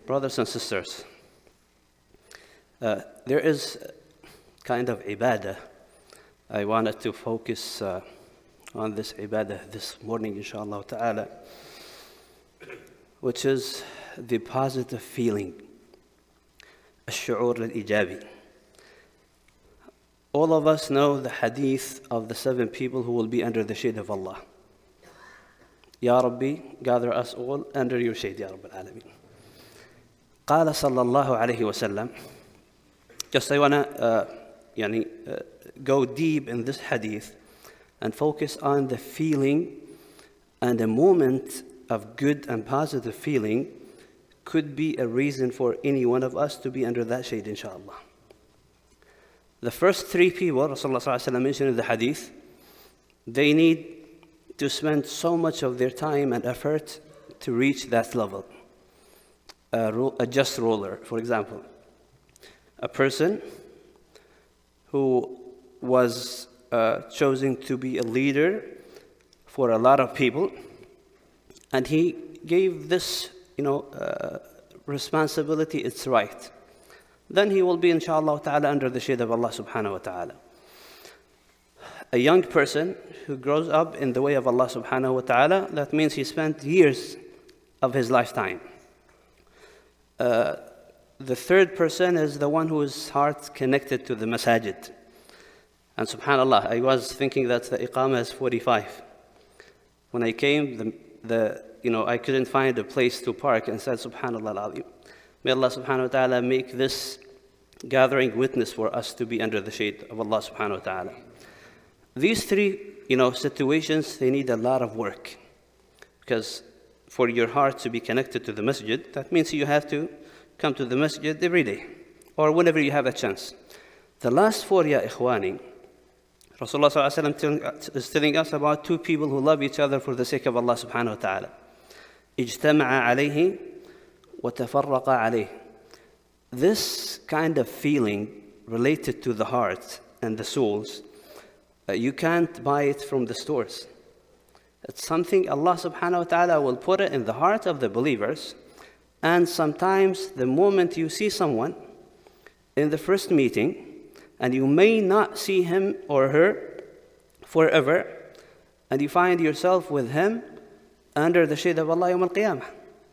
Brothers and sisters, there is kind of ibadah. I wanted to focus on this ibadah this morning, inshallah ta'ala, which is the positive feeling, الشعور الإيجابي. All of us know the hadith of the 7 people who will be under the shade of Allah. Ya Rabbi, gather us all under your shade, Ya Rabbil Alameen. قال صلى الله عليه وسلم. Just I want to go deep in this hadith and focus on the feeling, and a moment of good and positive feeling could be a reason for any one of us to be under that shade, inshallah. The first 3 people Rasulullah mentioned in the hadith, they need to spend so much of their time and effort to reach that level. A just ruler, for example. A person who was chosen to be a leader for a lot of people, and he gave this responsibility its right. Then he will be, inshallah ta'ala, under the shade of Allah subhanahu wa ta'ala. A young person who grows up in the way of Allah subhanahu wa ta'ala, that means he spent years of his lifetime. The third person is the one whose heart connected to the masajid. And subhanallah, I was thinking that the iqamah is 45. When I came, I couldn't find a place to park, and said, subhanallah al-azim. May Allah subhanahu wa ta'ala make this gathering witness for us to be under the shade of Allah subhanahu wa ta'ala. These 3, situations, they need a lot of work. Because for your heart to be connected to the masjid, that means you have to come to the masjid every day, or whenever you have a chance. The last 4, ya ikhwani, Rasulullah sallallahu alaihi wasallam is telling us about 2 people who love each other for the sake of Allah subhanahu wa ta'ala. اجتمع عليه وتفرق عليه. This kind of feeling related to the heart and the souls, you can't buy it from the stores. It's something Allah subhanahu wa ta'ala will put it in the heart of the believers. And sometimes the moment you see someone in the first meeting, and you may not see him or her forever, and you find yourself with him under the shade of Allah yawm al-qiyamah.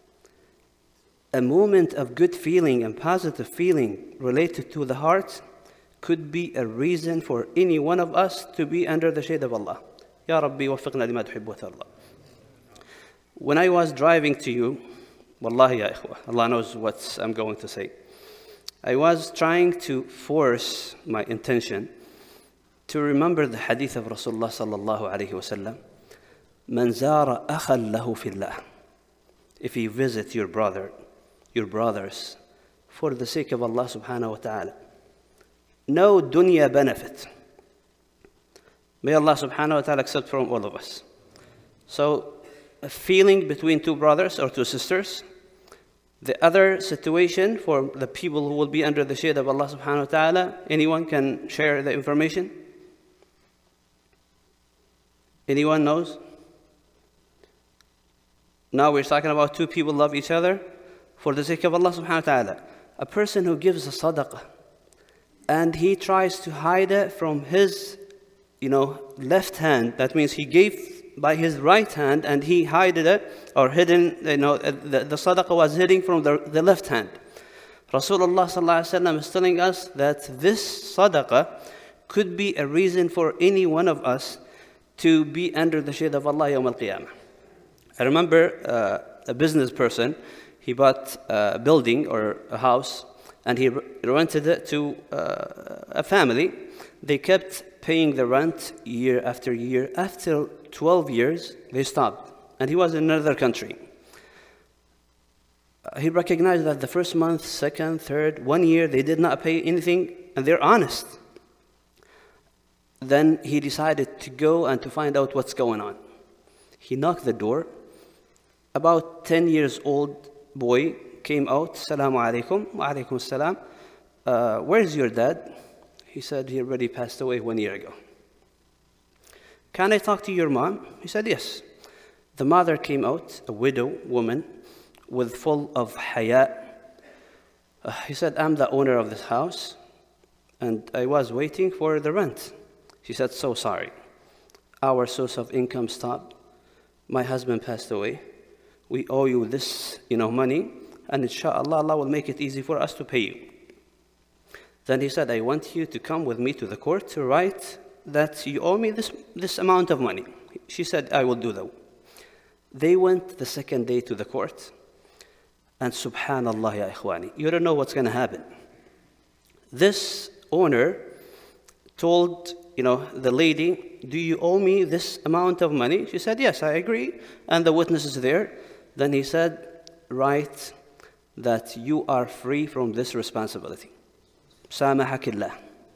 A moment of good feeling and positive feeling related to the heart could be a reason for any one of us to be under the shade of Allah. Ya Rabbi, waffiqna lima tuhibbu wa tarda. When I was driving to you, wallahi ya ikhwa, Allah knows what I'm going to say. I was trying to force my intention to remember the hadith of Rasulullah sallallahu alayhi wa sallam. Man zara akhan lahu fillah. If you visit your brother, your brothers, for the sake of Allah subhanahu wa ta'ala. No dunya benefit. May Allah subhanahu wa ta'ala accept from all of us. So, a feeling between 2 brothers or 2 sisters. The other situation for the people who will be under the shade of Allah subhanahu wa ta'ala, anyone can share the information? Anyone knows? Now we're talking about 2 people love each other for the sake of Allah subhanahu wa ta'ala. A person who gives a sadaqah, and he tries to hide it from his, left hand. That means he gave by his right hand, and he hid it, or hidden, the sadaqah was hidden from the left hand. Rasulullah sallallahu alaihi wasallam is telling us that this sadaqah could be a reason for any one of us to be under the shade of Allah yawm al-qiyamah. I remember a business person, he bought a building or a house, and he rented it to a family. They kept paying the rent year after year. After 12 years, they stopped, and he was in another country. He recognized that the first month, second, third, 1 year, they did not pay anything, and they're honest. Then he decided to go and to find out what's going on. He knocked the door. About 10 years old boy came out. Assalamu alaikum. Wa alaikum assalam. Where's your dad? He said he already passed away 1 year ago. Can I talk to your mom? He said yes. The mother came out, a widow woman, with full of haya, He said, I'm the owner of this house, and I was waiting for the rent. She said, so sorry. Our source of income stopped. My husband passed away. We owe you this, money, and inshallah, Allah will make it easy for us to pay you. Then he said, I want you to come with me to the court to write that you owe me this amount of money. She said, I will do that. They went the second day to the court, and subhanallah, ya ikhwani, you don't know what's going to happen. This owner told, the lady, do you owe me this amount of money? She said, yes, I agree, and the witness is there. Then he said, write that you are free from this responsibility. Samahakillah.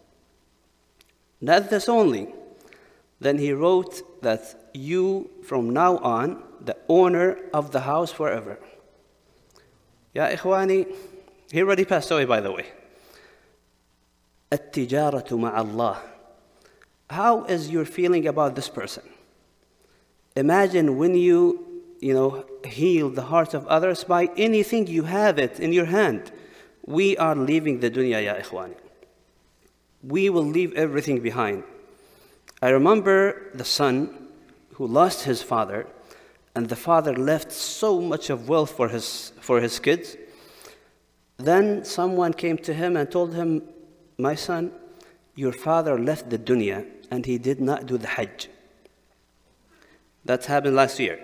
Not this only. Then he wrote that you, from now on, the owner of the house forever. Ya ikhwani, he already passed away, by the way. At-tijaratu ma'allah. How is your feeling about this person? Imagine when you heal the hearts of others by anything you have it in your hand. We are leaving the dunya, ya ikhwani. We will leave everything behind. I remember the son who lost his father, and the father left so much of wealth for his kids. Then someone came to him and told him, my son, your father left the dunya and he did not do the hajj. That happened last year.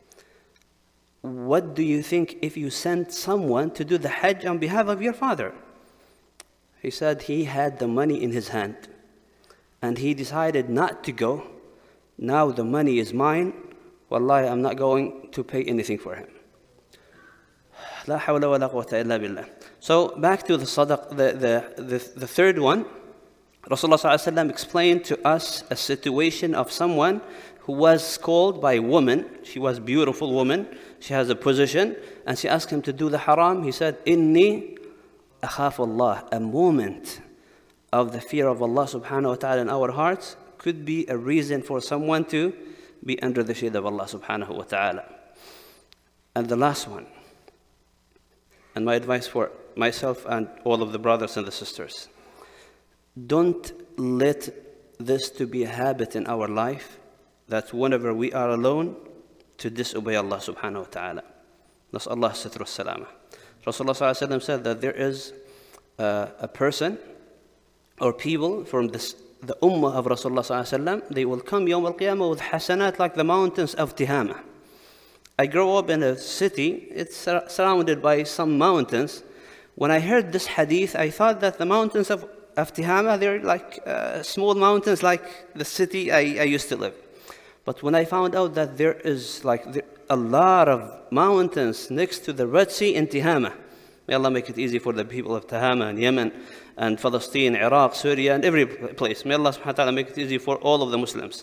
What do you think if you sent someone to do the hajj on behalf of your father? He said he had the money in his hand and he decided not to go. Now the money is mine. Wallahi, I'm not going to pay anything for him. La hawla wa la quwwata illa billah. So back to the the third one. Rasulullah ﷺ explained to us a situation of someone who was called by a woman. She was a beautiful woman. She has a position. And she asked him to do the haram. He said, Inni akhafu Allah. A moment of the fear of Allah subhanahu wa ta'ala in our hearts could be a reason for someone to be under the shade of Allah subhanahu wa ta'ala. And the last one, and my advice for myself and all of the brothers and the sisters, don't let this to be a habit in our life that whenever we are alone, to disobey Allah subhanahu wa ta'ala. Nas'Allah sitru salama. Rasulullah said that there is a person or people from the ummah of Rasulullah, they will come Yawm al-Qiyamah with hasanat like the mountains of Tihama. I grew up in a city, it's surrounded by some mountains. When I heard this hadith, I thought that the mountains of Tihama, they're like small mountains like the city I used to live. But when I found out that there is a lot of mountains next to the Red Sea in Tihama, may Allah make it easy for the people of Tihama and Yemen and Palestine, Iraq, Syria, and every place. May Allah subhanahu wa ta'ala make it easy for all of the Muslims.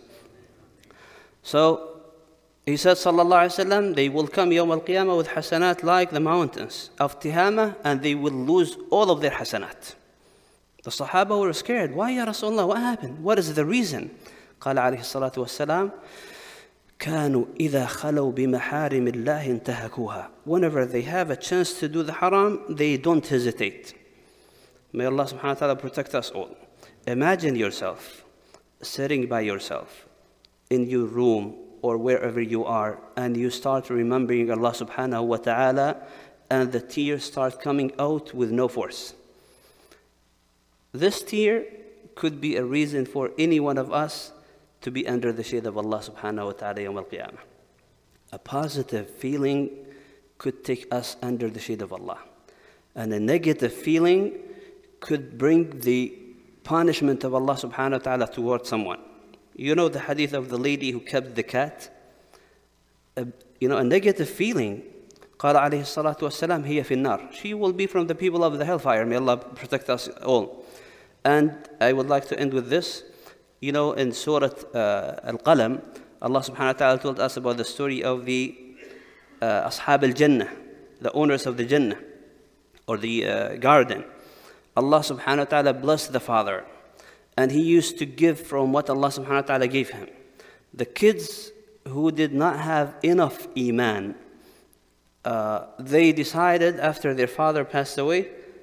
So he said, sallallahu alayhi wa sallam, they will come Yawm al-Qiyamah with hasanat like the mountains of Tihama, and they will lose all of their hasanat. The Sahaba were scared. Why, Ya Rasulullah? What happened? What is the reason? قال عليه الصلاة والسلام كانوا إذا خلوا بمحارم الله انتهكوها. Whenever they have a chance to do the haram, they don't hesitate. May Allah subhanahu wa ta'ala protect us all. Imagine yourself sitting by yourself in your room or wherever you are, and you start remembering Allah subhanahu wa ta'ala, and the tears start coming out with no force. This tear could be a reason for any one of us to be under the shade of Allah subhanahu wa ta'ala yawm al-qiyamah. A positive feeling could take us under the shade of Allah. And a negative feeling could bring the punishment of Allah subhanahu wa ta'ala towards someone. You know the hadith of the lady who kept the cat? A negative feeling. قال عليه الصلاة والسلام هي في النار. She will be from the people of the hellfire. May Allah protect us all. And I would like to end with this. In Surah Al-Qalam, Allah subhanahu wa ta'ala told us about the story of the Ashab al-Jannah, the owners of the Jannah, or the garden. Allah subhanahu wa ta'ala blessed the father, and he used to give from what Allah subhanahu wa ta'ala gave him. The kids who did not have enough iman, they decided after their father passed away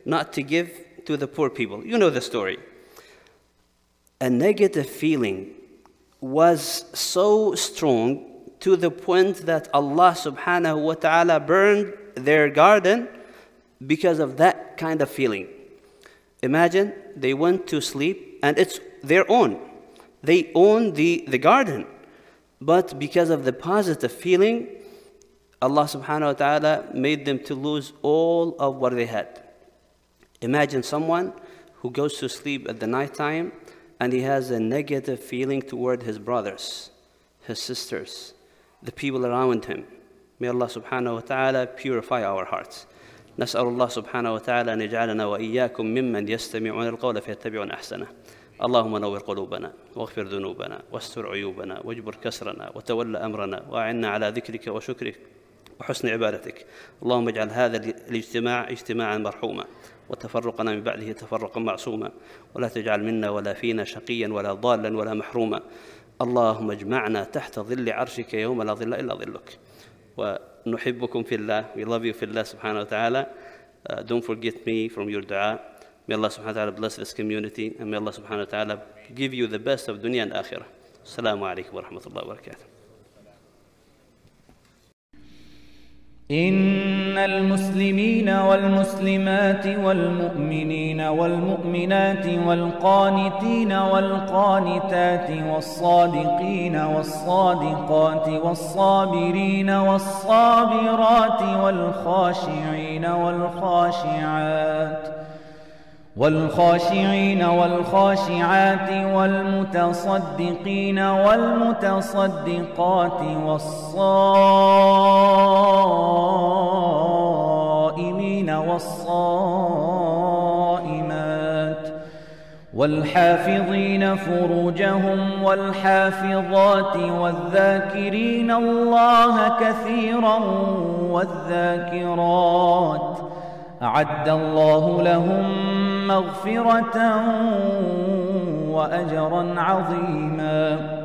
not to give to the poor people. You know the story. A negative feeling was so strong to the point that Allah subhanahu wa ta'ala burned their garden because of that kind of feeling. Imagine they went to sleep and it's their own. They own the garden. But because of the positive feeling, Allah subhanahu wa ta'ala made them to lose all of what they had. Imagine someone who goes to sleep at the night time and he has a negative feeling toward his brothers, his sisters, the people around him. May Allah subhanahu wa ta'ala purify our hearts. نسأل الله سبحانه وتعالى أن يجعلنا وإياكم ممن يستمعون القول فيتبعون أحسنه. اللهم نور قلوبنا واغفر ذنوبنا واستر عيوبنا واجبر كسرنا وتول أمرنا وأعنا على ذكرك وشكرك وحسن عبادتك. اللهم اجعل هذا الاجتماع اجتماعا مرحوما وتفرقنا من بعده تفرقا معصوما ولا تجعل منا ولا فينا شقيا ولا ضالا ولا محروما. اللهم اجمعنا تحت ظل عرشك يوم لا ظل إلا ظلك. ونحبكم في الله. We love you في الله سبحانه وتعالى. Don't forget me from your dua. May Allah subhanahu wa ta'ala bless this community and may Allah subhanahu wa ta'ala give you the best of dunya and akhirah. Assalamu alaikum wa rahmatullahi wa barakatuh. إن المسلمين والمسلمات والمؤمنين والمؤمنات والقانتين والقانتات والصادقين والصادقات والصابرين والصابرات والخاشعين والخاشعات والمتصدقين والمتصدقات والصائمين والصائمات والحافظين فروجهم والحافظات والذاكرين الله كثيرا والذاكرات أعد الله لهم مغفرة وأجرا عظيما.